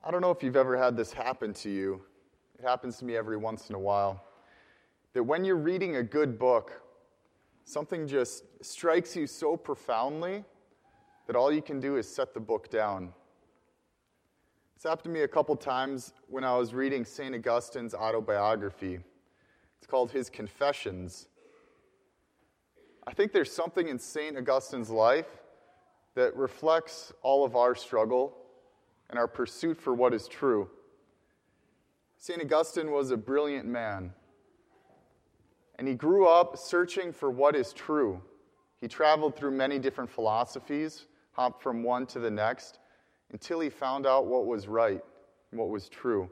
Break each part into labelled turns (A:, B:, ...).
A: I don't know if you've ever had this happen to you. It happens to me every once in a while. That when you're reading a good book, something just strikes you so profoundly that all you can do is set the book down. It's happened to me a couple times when I was reading St. Augustine's autobiography. It's called his Confessions. I think there's something in St. Augustine's life that reflects all of our struggle and our pursuit for what is true. St. Augustine was a brilliant man, and he grew up searching for what is true. He traveled through many different philosophies, hopped from one to the next, until he found out what was right and what was true.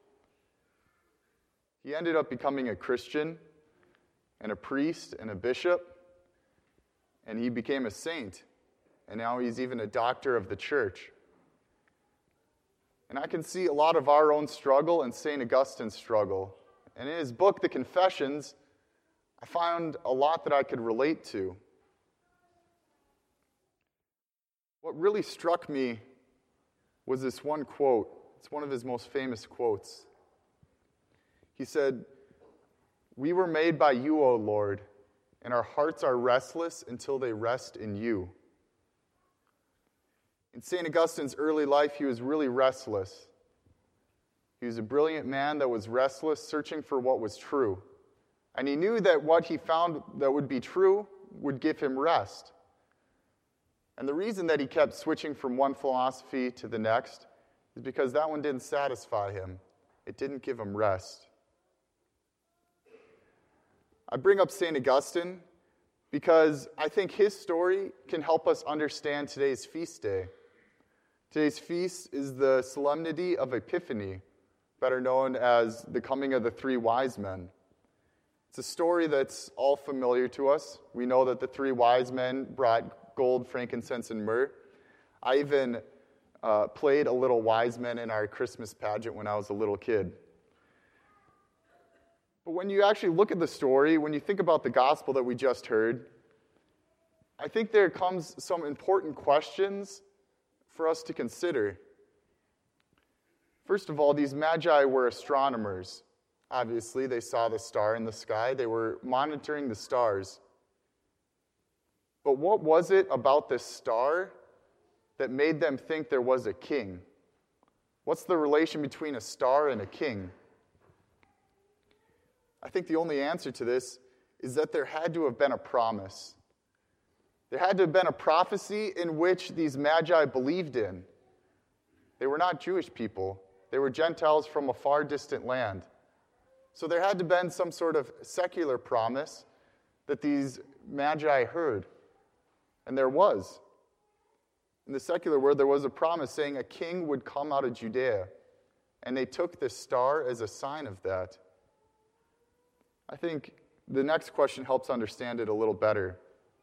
A: He ended up becoming a Christian and a priest and a bishop, and he became a saint, and now he's even a doctor of the church. And I can see a lot of our own struggle and St. Augustine's struggle. And in his book, The Confessions, I found a lot that I could relate to. What really struck me was this one quote. It's one of his most famous quotes. He said, "We were made by you, O Lord, and our hearts are restless until they rest in you." In St. Augustine's early life, he was really restless. He was a brilliant man that was restless, searching for what was true. And he knew that what he found that would be true would give him rest. And the reason that he kept switching from one philosophy to the next is because that one didn't satisfy him. It didn't give him rest. I bring up St. Augustine because I think his story can help us understand today's feast day. Today's feast is the Solemnity of Epiphany, better known as the coming of the three wise men. It's a story that's all familiar to us. We know that the three wise men brought gold, frankincense, and myrrh. I even played a little wise man in our Christmas pageant when I was a little kid. But when you actually look at the story, when you think about the gospel that we just heard, I think there comes some important questions for us to consider. First of all, these magi were astronomers. Obviously, they saw the star in the sky. They were monitoring the stars. But what was it about this star that made them think there was a king? What's the relation between a star and a king? I think the only answer to this is that there had to have been a promise. There had to have been a prophecy in which these magi believed in. They were not Jewish people. They were Gentiles from a far distant land. So there had to have been some sort of secular promise that these magi heard. And there was. In the secular world, there was a promise saying a king would come out of Judea. And they took this star as a sign of that. I think the next question helps understand it a little better.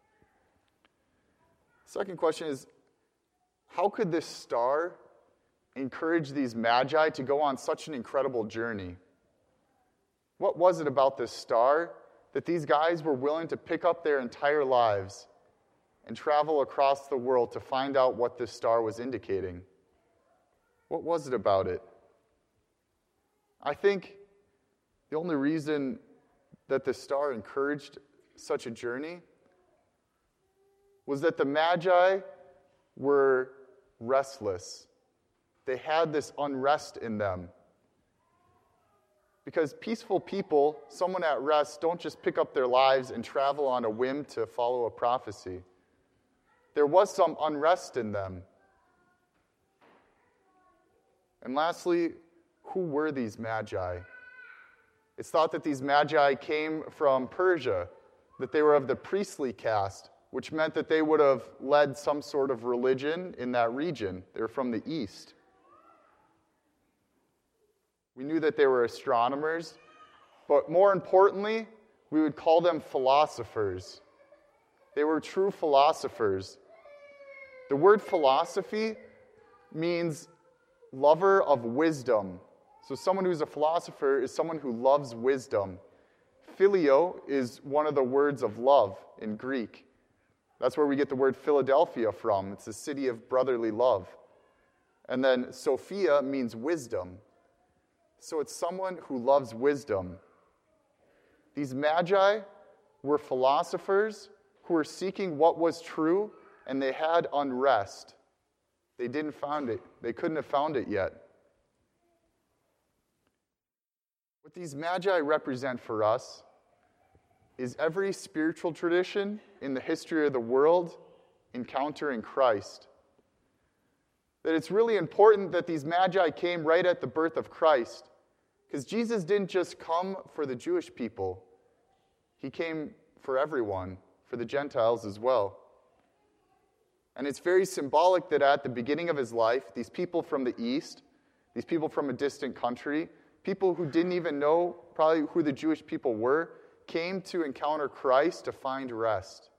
A: Second question is, how could this star encourage these magi to go on such an incredible journey? What was it about this star that these guys were willing to pick up their entire lives and travel across the world to find out what this star was indicating? What was it about it? I think the only reason that the star encouraged such a journey was that the magi were restless. They had this unrest in them. Because peaceful people, someone at rest, don't just pick up their lives and travel on a whim to follow a prophecy. There was some unrest in them. And lastly, who were these magi? It's thought that these magi came from Persia, that they were of the priestly caste, which meant that they would have led some sort of religion in that region. They were from the east. We knew that they were astronomers, but more importantly, we would call them philosophers. They were true philosophers. The word philosophy means lover of wisdom. So someone who's a philosopher is someone who loves wisdom. Phileo is one of the words of love in Greek. That's where we get the word Philadelphia from. It's a city of brotherly love. And then Sophia means wisdom. So it's someone who loves wisdom. These magi were philosophers who were seeking what was true, and they had unrest. They didn't find it. They couldn't have found it yet. What these magi represent for us is every spiritual tradition in the history of the world encountering Christ. That it's really important that these magi came right at the birth of Christ, because Jesus didn't just come for the Jewish people. He came for everyone, for the Gentiles as well. And it's very symbolic that at the beginning of his life, these people from the East, these people from a distant country, people who didn't even know probably who the Jewish people were, came to encounter Christ to find rest.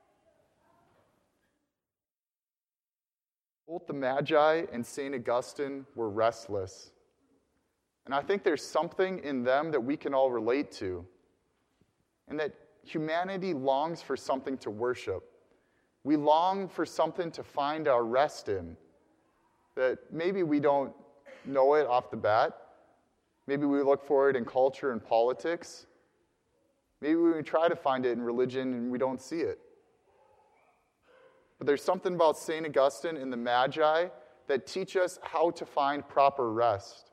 A: Both the Magi and St. Augustine were restless. And I think there's something in them that we can all relate to. And that humanity longs for something to worship. We long for something to find our rest in. That maybe we don't know it off the bat. Maybe we look for it in culture and politics. Maybe we try to find it in religion and we don't see it. But there's something about St. Augustine and the Magi that teach us how to find proper rest.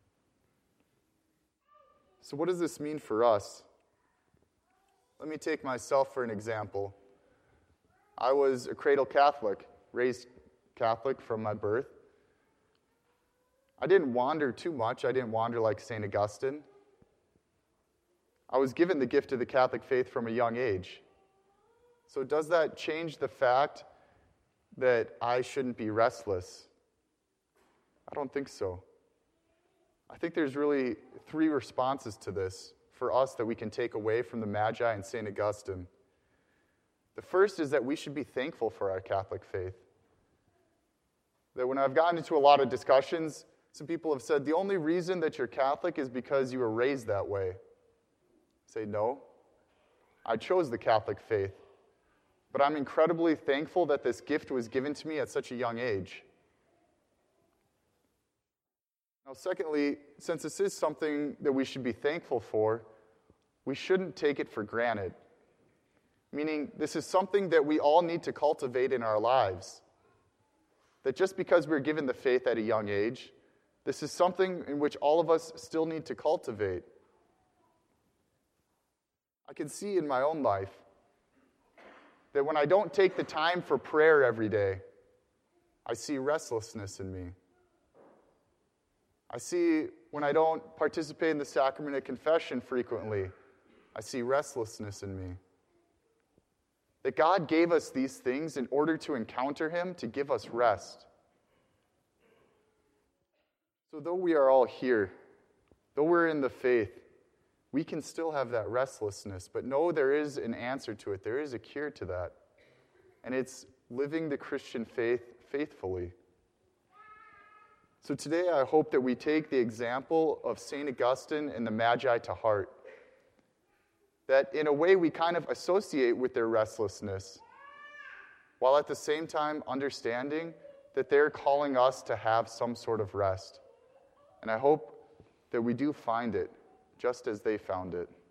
A: So what does this mean for us? Let me take myself for an example. I was a cradle Catholic, raised Catholic from my birth. I didn't wander too much. I didn't wander like St. Augustine. I was given the gift of the Catholic faith from a young age. So does that change the fact that I shouldn't be restless? I don't think so. I think there's really three responses to this for us that we can take away from the Magi and St. Augustine. The first is that we should be thankful for our Catholic faith. That when I've gotten into a lot of discussions, some people have said, the only reason that you're Catholic is because you were raised that way. I say, no. I chose the Catholic faith. But I'm incredibly thankful that this gift was given to me at such a young age. Now, secondly, since this is something that we should be thankful for, we shouldn't take it for granted. Meaning, this is something that we all need to cultivate in our lives. That just because we're given the faith at a young age, this is something in which all of us still need to cultivate. I can see in my own life that when I don't take the time for prayer every day, I see restlessness in me. I see when I don't participate in the sacrament of confession frequently, I see restlessness in me. That God gave us these things in order to encounter Him, to give us rest. So though we are all here, though we're in the faith, we can still have that restlessness, but know there is an answer to it. There is a cure to that. And it's living the Christian faith faithfully. So today I hope that we take the example of St. Augustine and the Magi to heart. That in a way we kind of associate with their restlessness, while at the same time understanding that they're calling us to have some sort of rest. And I hope that we do find it just as they found it.